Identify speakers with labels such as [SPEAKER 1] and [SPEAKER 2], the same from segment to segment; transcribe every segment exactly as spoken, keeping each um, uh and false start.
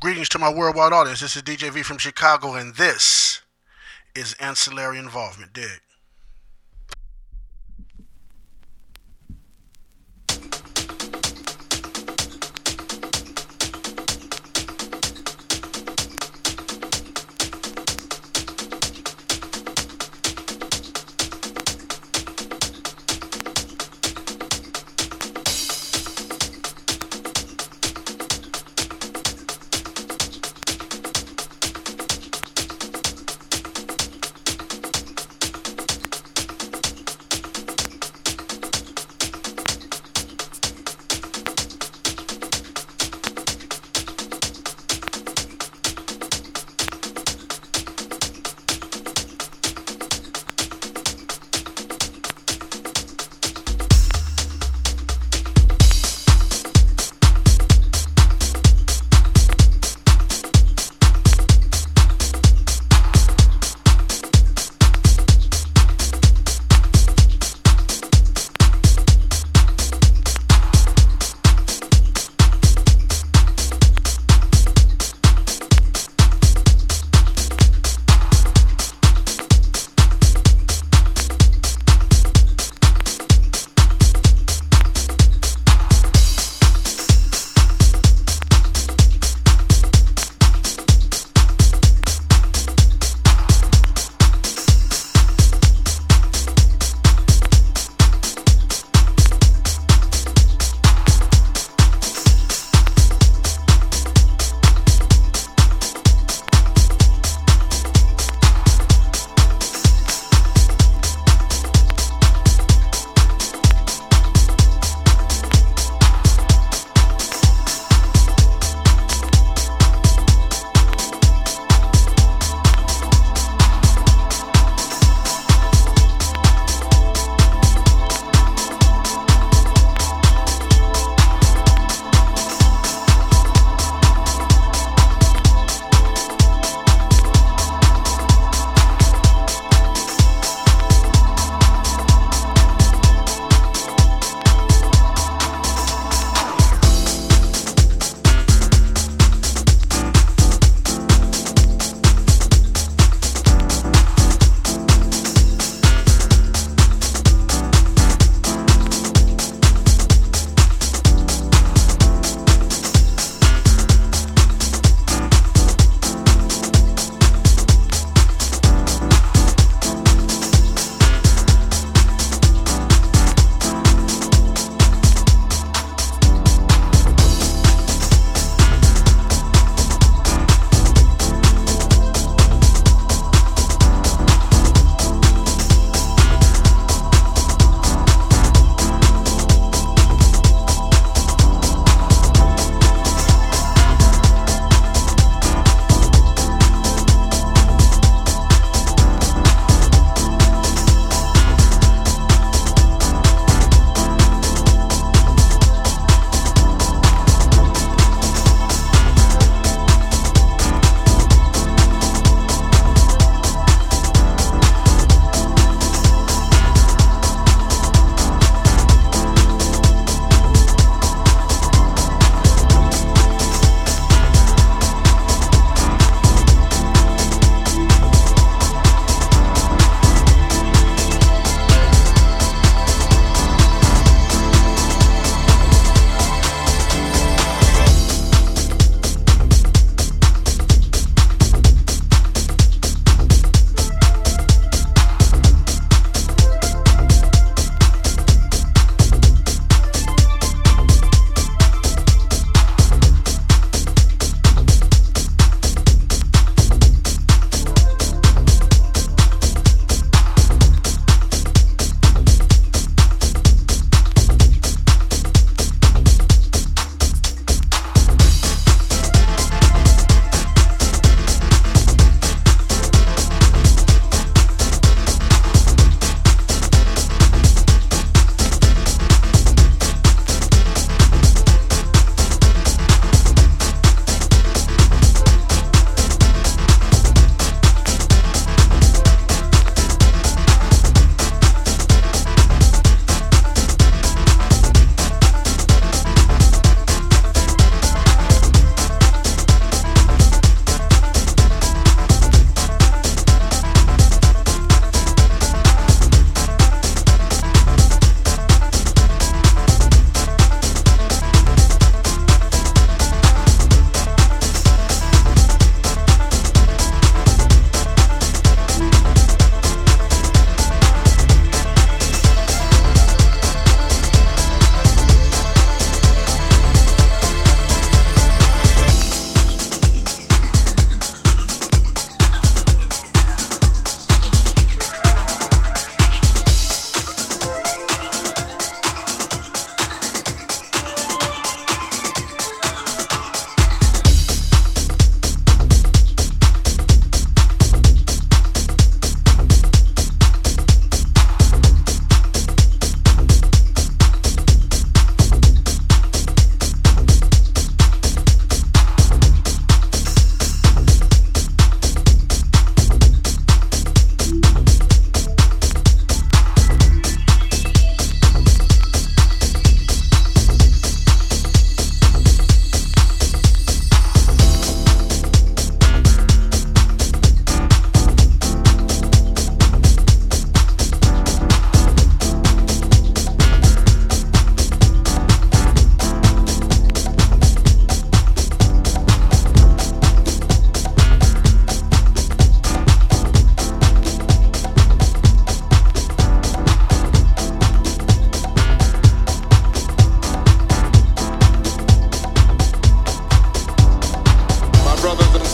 [SPEAKER 1] Greetings to my worldwide audience. This is D J V from Chicago, and this is Ancillary Involvement. Dig.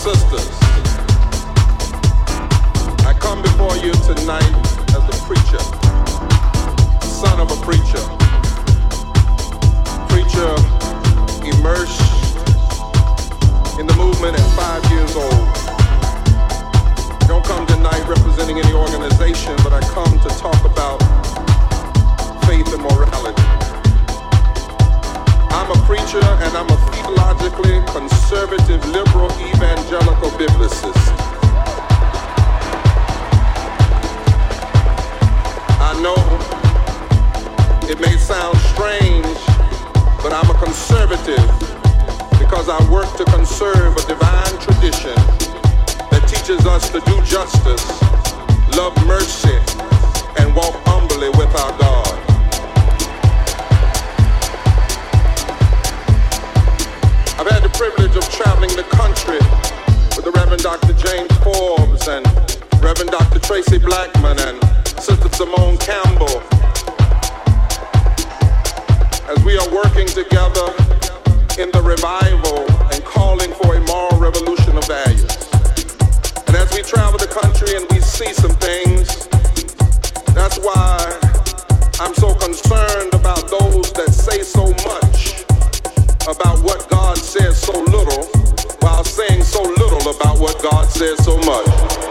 [SPEAKER 2] sisters, I come before you tonight as a preacher, son of a preacher, preacher immersed in the movement at five years old. I don't come tonight representing any organization, but I come to talk about faith and morality. I'm a preacher and I'm a theologically conservative, liberal, evangelical biblicist. I know it may sound strange, but I'm a conservative because I work to conserve a divine tradition that teaches us to do justice, love mercy, and walk humbly with our God. I've had the privilege of traveling the country with the Reverend Doctor James Forbes and Reverend Doctor Tracy Blackman and Sister Simone Campbell as we are working together in the revival and calling for a moral revolution of values. And as we travel the country and we see some things, that's why I'm so concerned about those that say so much about what God says so little, while saying so little about what God says so much.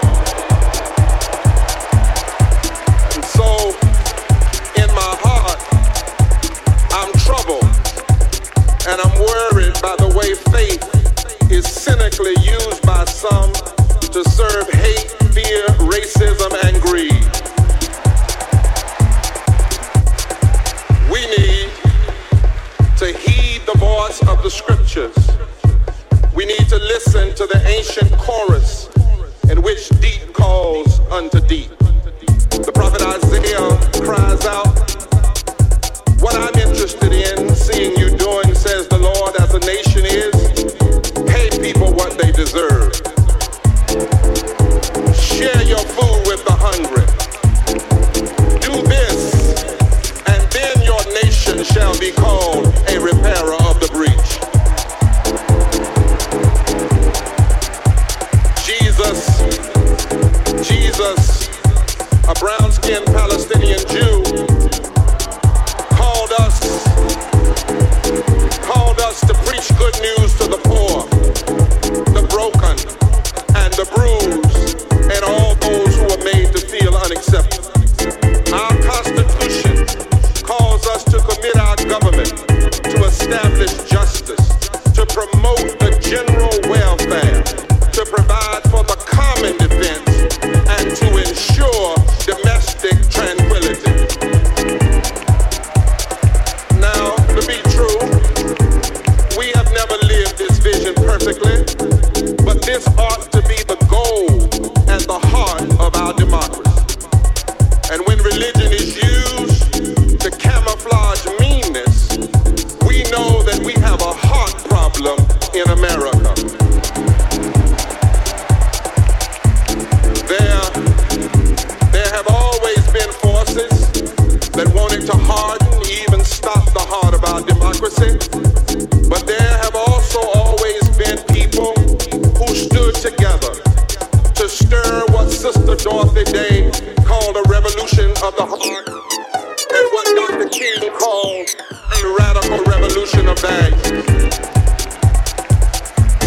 [SPEAKER 2] And so, in my heart, I'm troubled, and I'm worried by the way faith is cynically used by some to serve hate, fear, racism, and greed. We need to heed the voice of the scriptures. We need to listen to the ancient chorus in which deep calls unto deep. The prophet Isaiah cries out, "What I'm interested in seeing you doing, says the Lord, as a nation is, pay people what they deserve. Share your food with the hungry. Do this, and then your nation shall be called a repairer of the breach." Jesus, Jesus, a brown-skinned Palestinian Jew, called us, called us to preach good news to the poor, the broken, and the bruised, and all those who are made to feel unaccepted. Our Constitution calls us to commit our government to establish justice, to promote the general welfare, to provide for the common defense, and to ensure domestic tranquility. Now, to be true, we have never lived this vision perfectly, but this ought to be the goal and the heart of our democracy. And when religion is used to camouflage meanness, we know that we have a heart problem in America. There, there have always been forces that wanted to harden, even stop the heart of our democracy. But there have also always been people who stood together to stir what Sister Dorothy Day called a revolution of the heart, and what Doctor King called a radical revolution of values.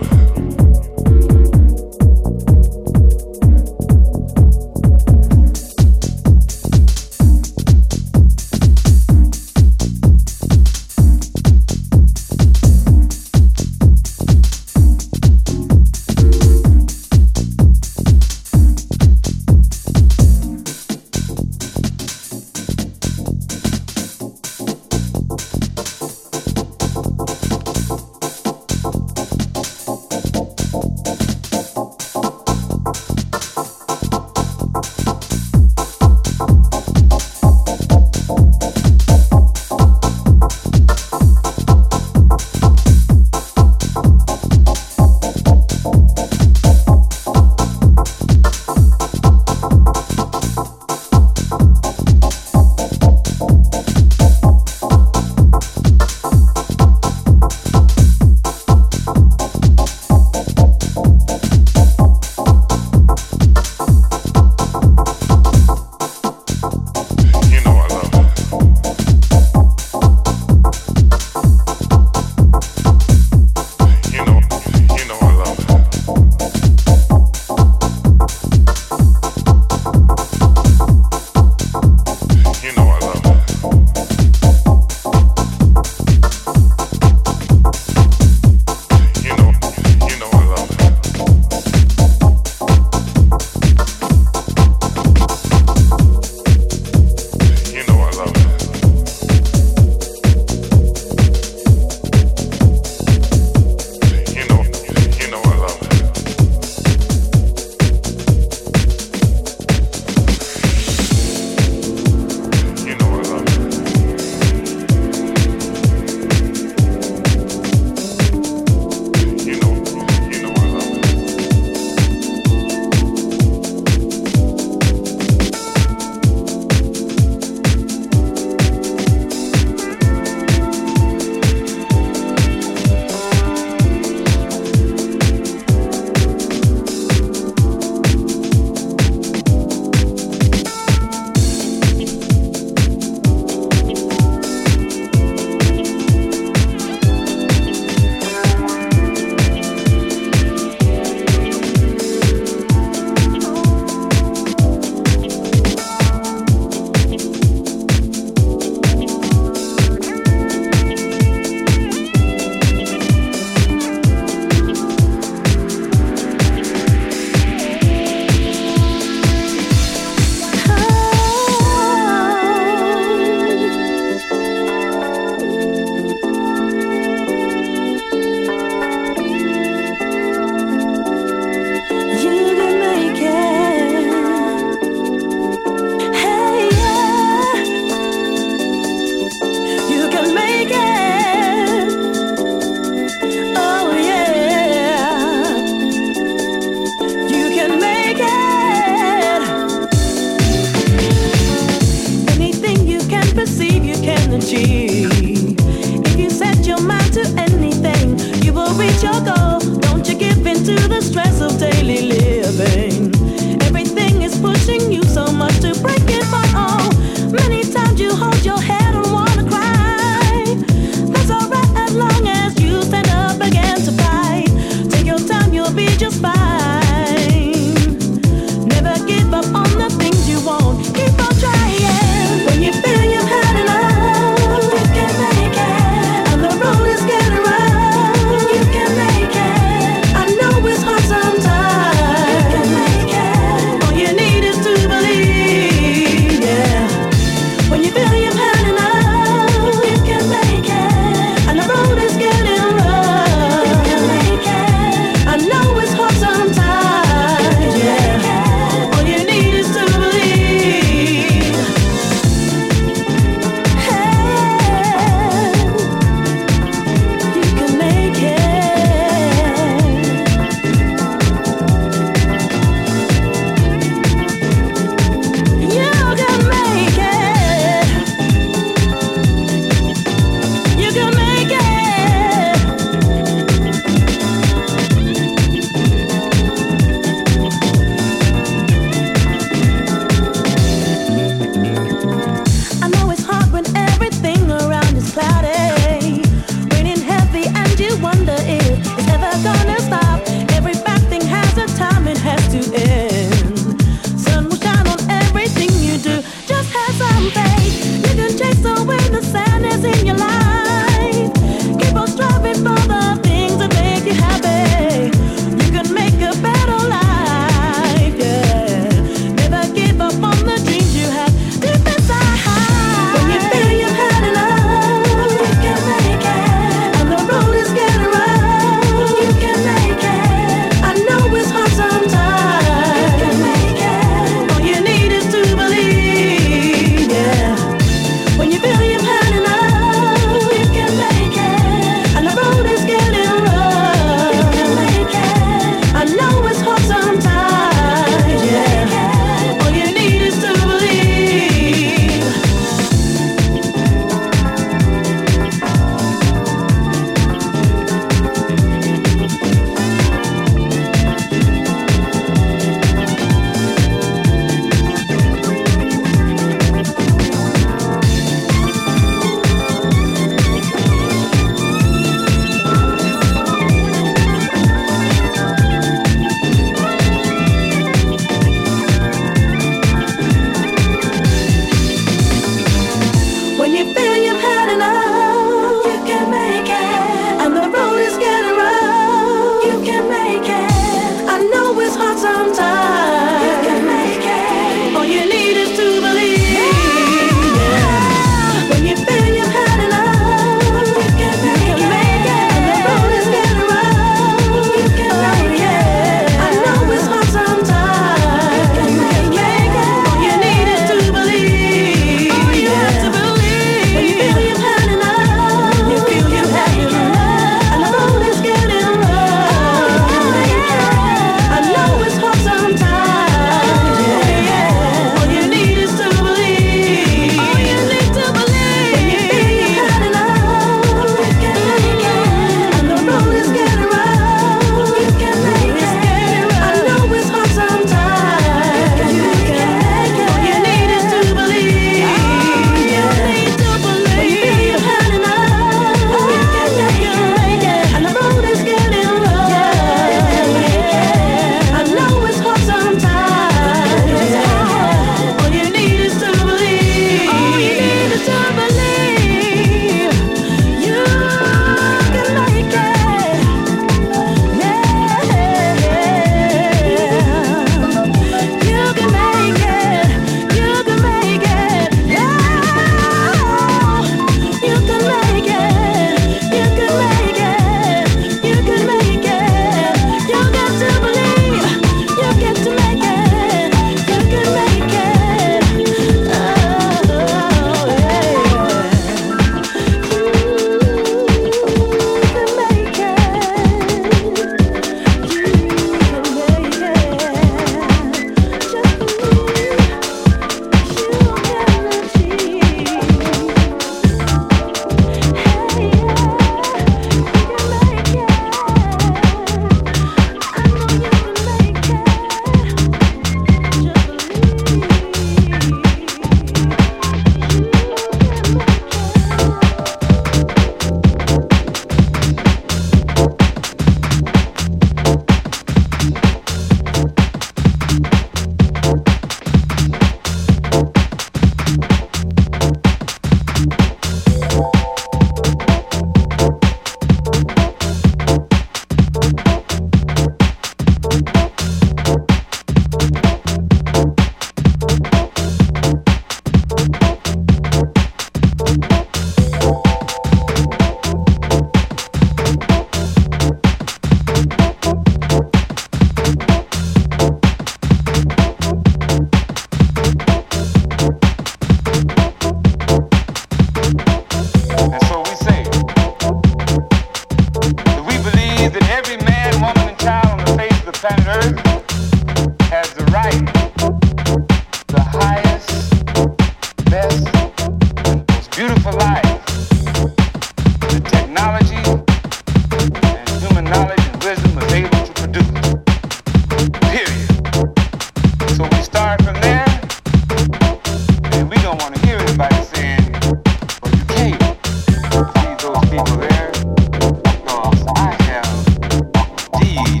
[SPEAKER 3] planet Earth has the right, the highest, best, most beautiful life, the technology and human knowledge and wisdom was able to produce. Period. So we start from there, and we don't want to hear anybody saying, well, you can't feed those people there because I have deed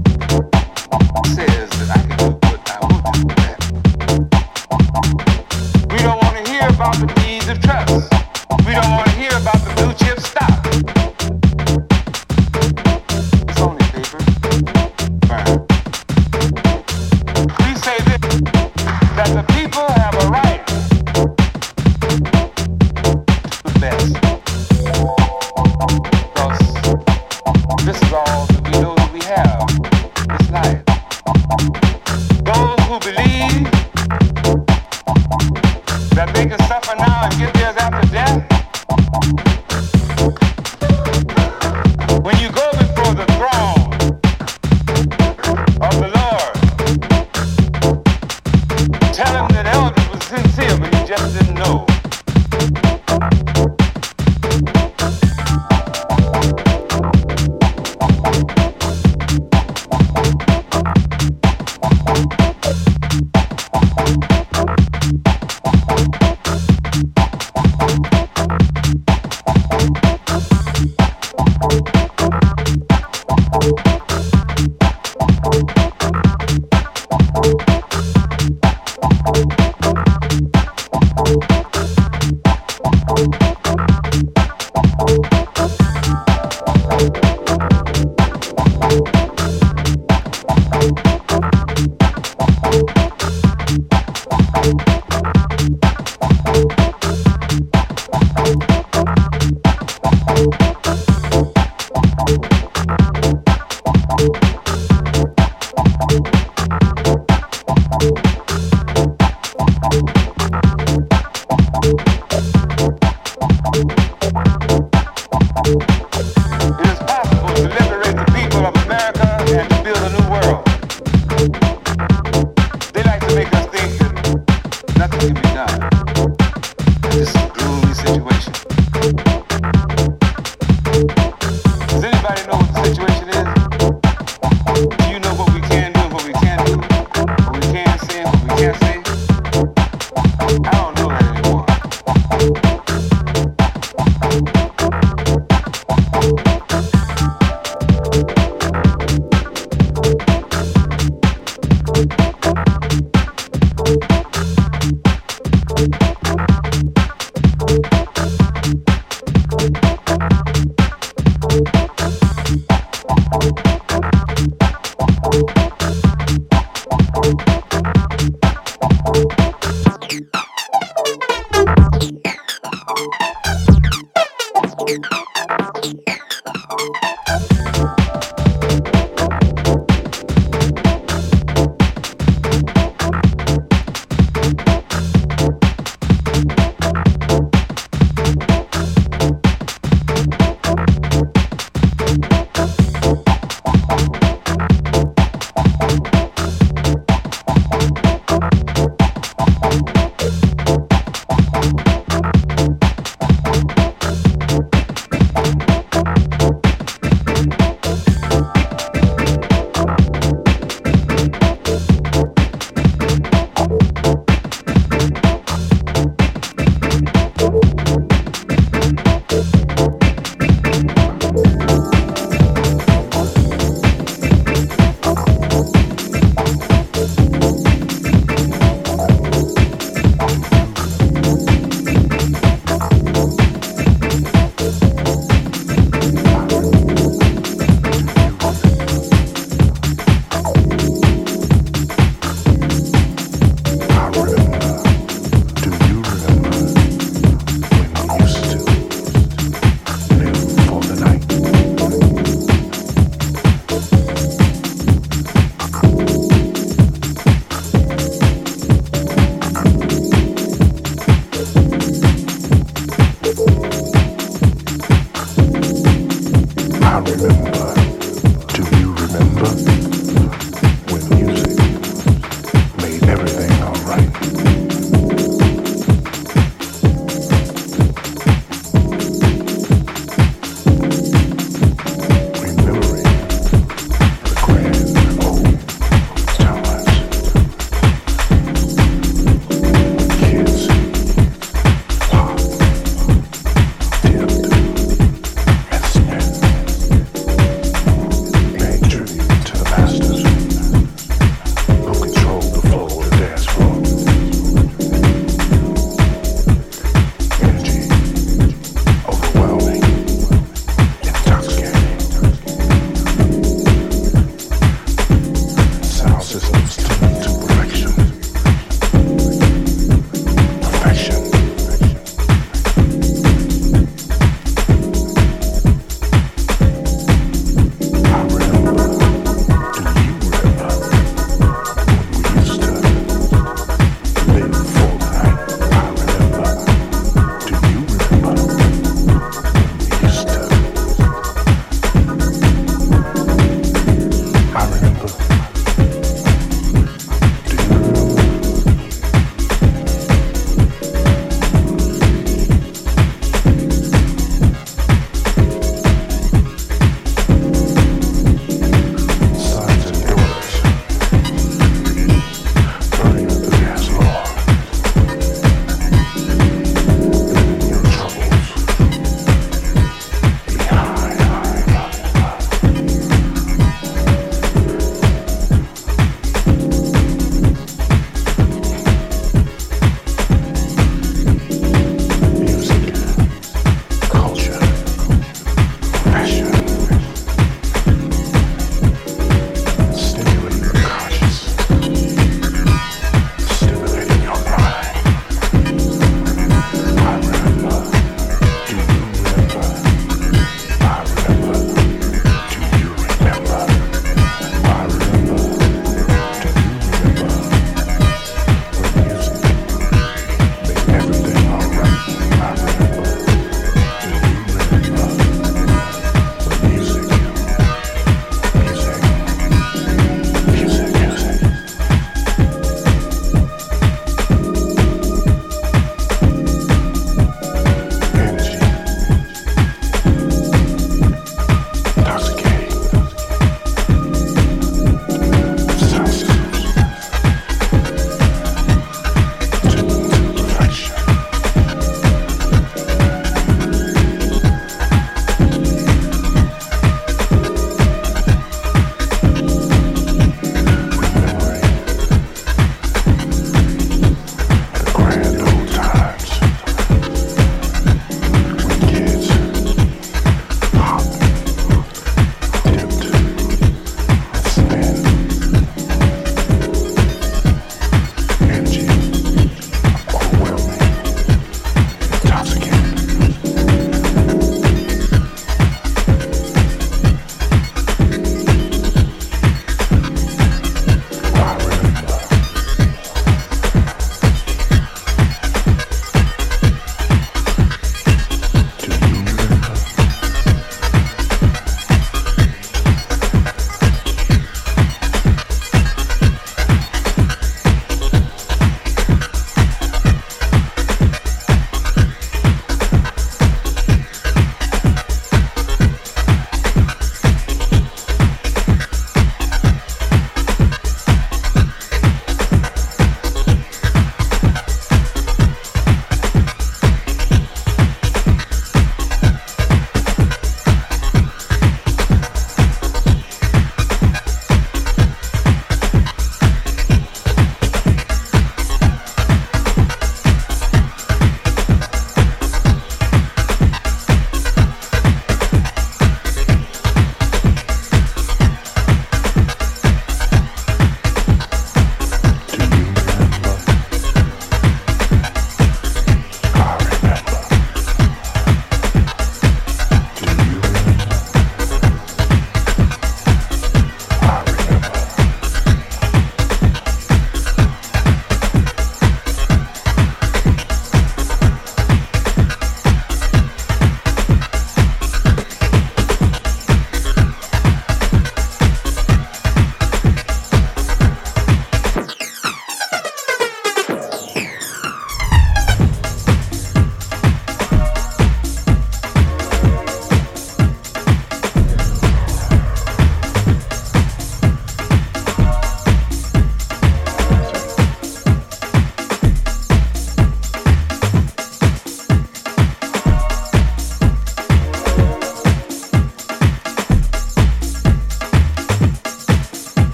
[SPEAKER 3] says that I can do what I will do with that. We don't want to hear about the deeds of trust. We don't want to hear about the blue chip stock. It's only paper. Fine. We say this, that the people have a right to the best. Because this is all that we know that we have. This life. Those who believe that they can suffer now and get theirs after death, when you go before the throne of the Lord, tell him that Eldridge was sincere, but he just didn't know.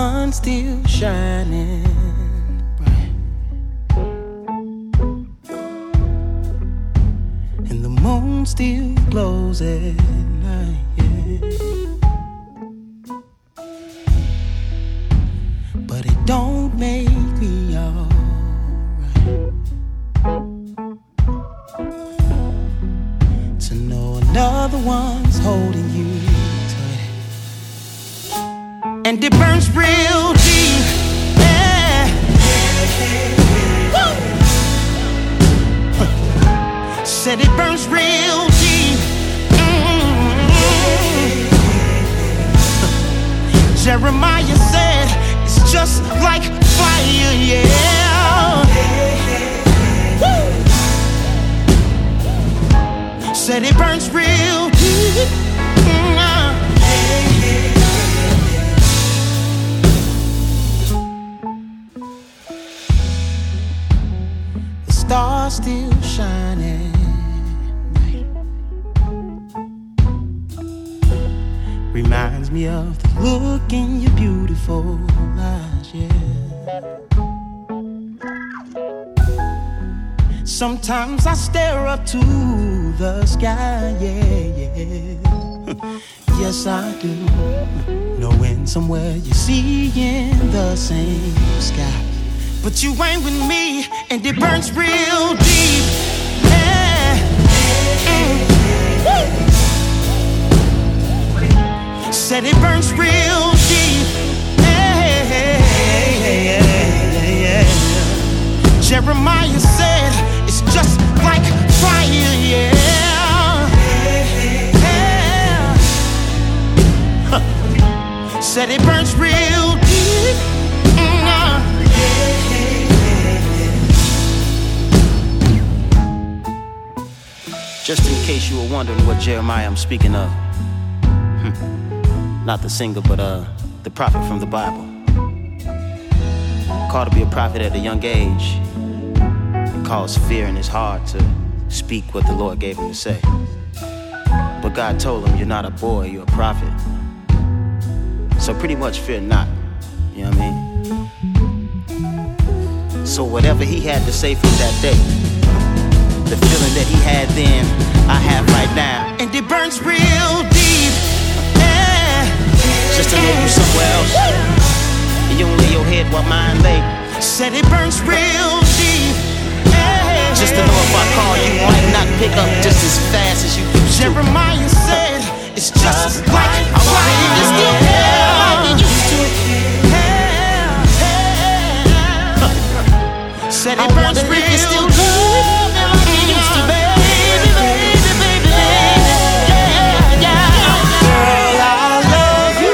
[SPEAKER 4] sun still shining bright, and the moon still glows at night, yeah. But it don't make me alright to know another one's holding you tight, and it burns real deep, yeah. Woo! Said it burns real deep. Mm-hmm. Jeremiah said it's just like fire, yeah. Woo! Said it burns real deep. Mm-hmm. The stars still shining. Reminds me of the look in your beautiful eyes, yeah. Sometimes I stare up to the sky, yeah, yeah. Yes, I do. Knowing somewhere you're seeing the same sky, but you ain't with me, and it burns real deep, yeah. Mm. Woo! Said it burns real deep, yeah, yeah, yeah, yeah. Jeremiah said it's just like fire, yeah, yeah. Huh. Said it burns real deep, mm-hmm.
[SPEAKER 5] Just in case you were wondering what Jeremiah I'm speaking of. Not the singer, but uh, the prophet from the Bible. Called to be a prophet at a young age. It caused fear in his heart to speak what the Lord gave him to say. But God told him, you're not a boy, you're a prophet. So pretty much fear not, you know what I mean? So whatever he had to say from that day, the feeling that he had then, I have right now.
[SPEAKER 4] And it burns real deep.
[SPEAKER 5] Just to know you somewhere else, and you don't lay your head while mine lay.
[SPEAKER 4] Said it burns real deep, yeah.
[SPEAKER 5] Just to know if I call you might not pick up just as fast as you used to.
[SPEAKER 4] Jeremiah said it's just uh, like
[SPEAKER 5] I wanna hear you still here like you used to.
[SPEAKER 4] Yeah, yeah. Said it burns real deep,
[SPEAKER 5] still love me like you used to, baby, baby, baby, baby, yeah, yeah.
[SPEAKER 4] Girl, I love you.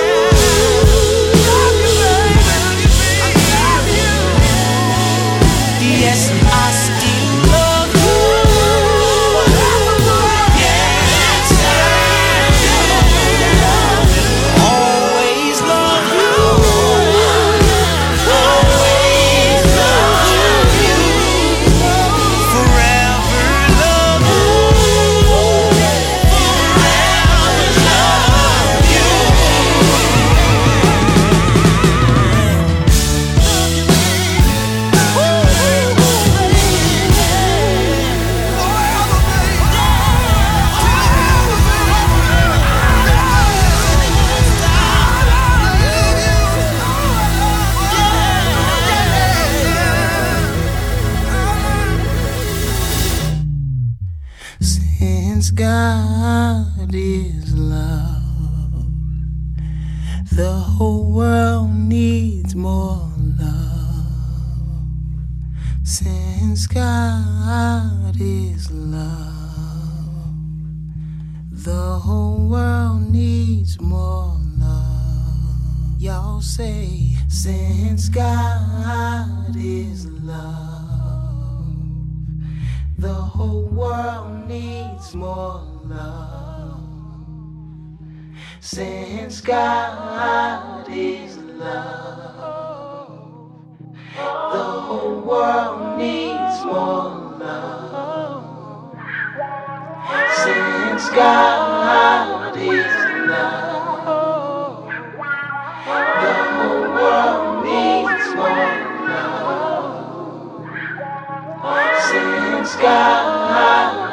[SPEAKER 4] Yes, I still love you. Yes, I always love you. Always love you. Forever love you. Forever love you. Since God is love, the whole world needs more love. Since God is love, the whole world needs more love. Y'all say, since God is love, the whole world needs more love. Since God is love, the whole world needs more love. Since God is love, the whole world
[SPEAKER 6] sky.